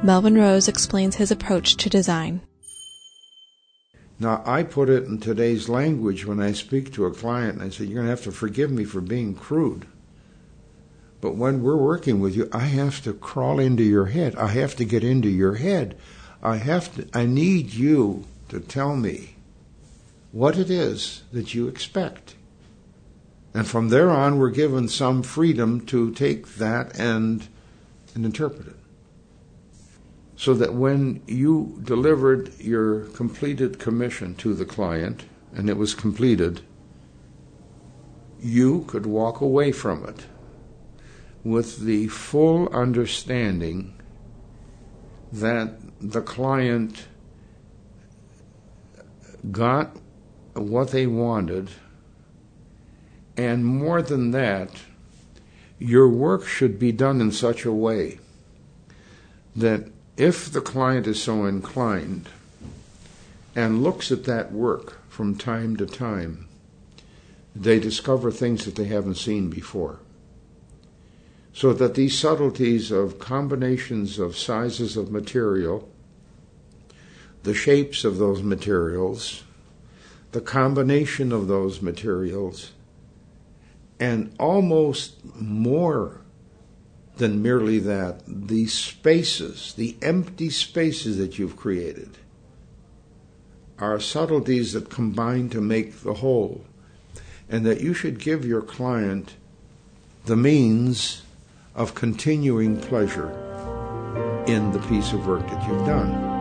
Melvin Rose explains his approach to design. Now, I put it in today's language when I speak to a client, and I say, you're going to have to forgive me for being crude. But when we're working with you, I have to crawl into your head. I have to get into your head. I need you to tell me what it is that you expect. And from there on, we're given some freedom to take that and interpret it. So that when you delivered your completed commission to the client, and it was completed, you could walk away from it with the full understanding that the client got what they wanted, and more than that, your work should be done in such a way that if the client is so inclined and looks at that work from time to time, they discover things that they haven't seen before. So that these subtleties of combinations of sizes of material, the shapes of those materials, the combination of those materials, and almost more than merely that, the spaces, the empty spaces that you've created, are subtleties that combine to make the whole, and that you should give your client the means of continuing pleasure in the piece of work that you've done.